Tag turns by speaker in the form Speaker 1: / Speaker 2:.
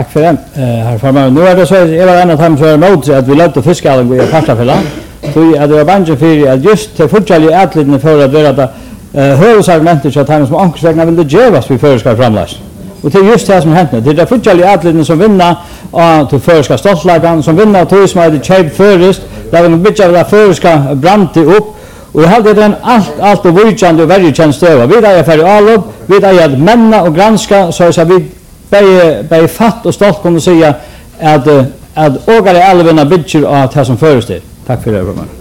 Speaker 1: Tack för det, herr Farman. Nu är det så att jag var en av dem som är emot att vi låter fiskalen gå i Partafälla. Så att det var bange för att just till fortsatt ätliden för att göra det högsargumentet så att han som anklagsvägna vill det göras vid föreskar framläs. Och det är just det som hänt nu. Det är det fortsatt ätliden som vinner till föreskar stoltslagan, som vinner till som hade köpt förest, där vi byggde av det föreskar brant upp. Och jag hade den allt och vujtjande och värjtjänst över. Vi är färdig allop, vi är att männa och granska så att vi bäj fatt och stolt kunde säga att ågare älvarna bygger av det som förestår. Tack för det, Roman.